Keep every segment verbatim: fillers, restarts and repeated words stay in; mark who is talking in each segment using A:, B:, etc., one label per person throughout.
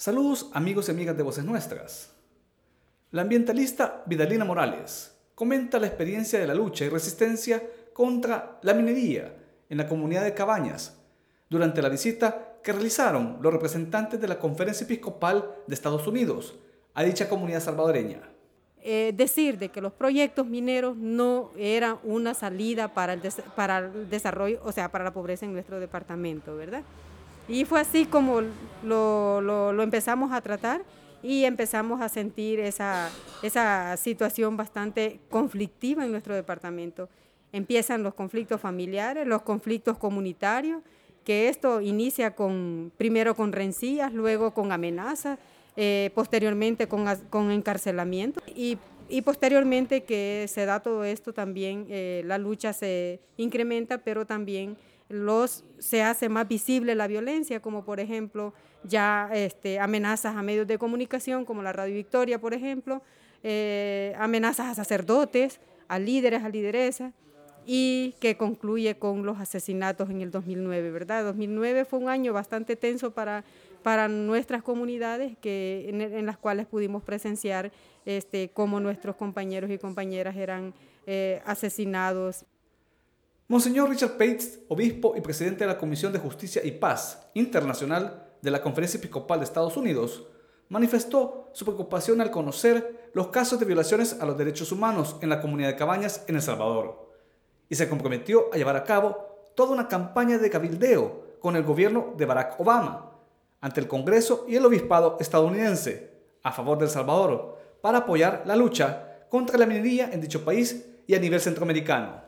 A: Saludos amigos y amigas de Voces Nuestras. La ambientalista Vidalina Morales comenta la experiencia de la lucha y resistencia contra la minería en la comunidad de Cabañas durante la visita que realizaron los representantes de la Conferencia Episcopal de Estados Unidos a dicha comunidad salvadoreña.
B: Eh, decir de que los proyectos mineros no eran una salida para el, para el desarrollo, o sea, para la pobreza en nuestro departamento, ¿verdad? Y fue así como lo, lo, lo empezamos a tratar y empezamos a sentir esa, esa situación bastante conflictiva en nuestro departamento. Empiezan los conflictos familiares, los conflictos comunitarios, que esto inicia con, primero con rencillas, luego con amenazas, eh, posteriormente con, con encarcelamiento y, y posteriormente que se da todo esto también eh, la lucha se incrementa, pero también los, se hace más visible la violencia, como por ejemplo ya este, amenazas a medios de comunicación, como la Radio Victoria, por ejemplo, eh, amenazas a sacerdotes, a líderes, a lideresas, y que concluye con los asesinatos en el dos mil nueve, ¿verdad? dos mil nueve fue un año bastante tenso para, para nuestras comunidades, que, en, en las cuales pudimos presenciar este, cómo nuestros compañeros y compañeras eran eh, asesinados.
A: Monseñor Richard Pates, obispo y presidente de la Comisión de Justicia y Paz Internacional de la Conferencia Episcopal de Estados Unidos, manifestó su preocupación al conocer los casos de violaciones a los derechos humanos en la comunidad de Cabañas en El Salvador, y se comprometió a llevar a cabo toda una campaña de cabildeo con el gobierno de Barack Obama ante el Congreso y el Obispado estadounidense a favor de El Salvador para apoyar la lucha contra la minería en dicho país y a nivel centroamericano.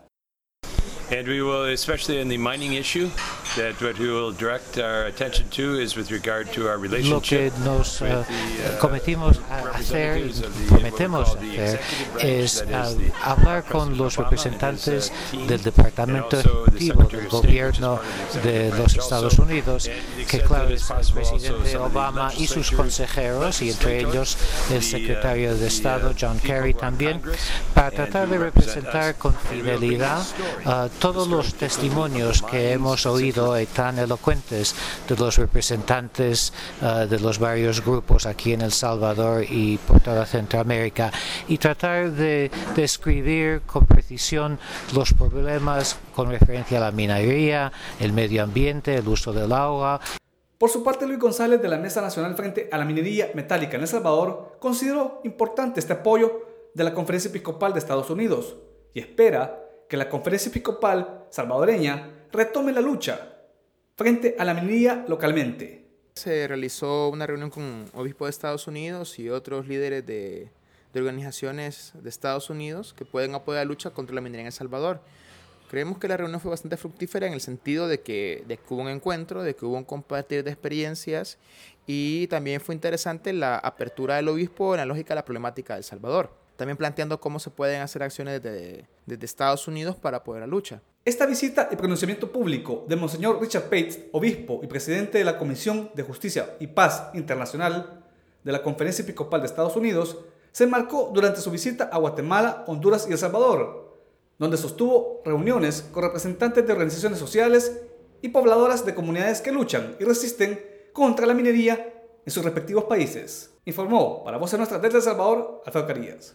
C: And we will, especially in the mining issue, that what we will direct our attention to is with regard to our relationship.
D: Lo que nos uh, cometimos a hacer, prometemos hacer, es uh, hablar con los representantes del Departamento Ejecutivo del Gobierno de los Estados Unidos, que claro está el presidente Obama y sus consejeros, y entre ellos el secretario de Estado John Kerry también, para tratar de representar con fidelidad uh, todos los testimonios que hemos oído y tan elocuentes de los representantes uh, de los varios grupos aquí en El Salvador y por toda Centroamérica, y tratar de describir con precisión los problemas con referencia a la minería, el medio ambiente, el uso del agua.
A: Por su parte, Luis González, de la Mesa Nacional frente a la Minería Metálica en El Salvador, consideró importante este apoyo de la Conferencia Episcopal de Estados Unidos y espera que la Conferencia Episcopal salvadoreña retome la lucha frente a la minería localmente.
E: Se realizó una reunión con obispos de Estados Unidos y otros líderes de, de organizaciones de Estados Unidos que pueden apoyar la lucha contra la minería en El Salvador. Creemos que la reunión fue bastante fructífera en el sentido de que, de que hubo un encuentro, de que hubo un compartir de experiencias, y también fue interesante la apertura del obispo en la lógica de la problemática de El Salvador, también planteando cómo se pueden hacer acciones desde, desde Estados Unidos para apoyar la lucha.
A: Esta visita y pronunciamiento público de Monseñor Richard Pates, obispo y presidente de la Comisión de Justicia y Paz Internacional de la Conferencia Episcopal de Estados Unidos, se enmarcó durante su visita a Guatemala, Honduras y El Salvador, donde sostuvo reuniones con representantes de organizaciones sociales y pobladoras de comunidades que luchan y resisten contra la minería en sus respectivos países. Informó para Voces Nuestras desde El Salvador, Alfredo Carías.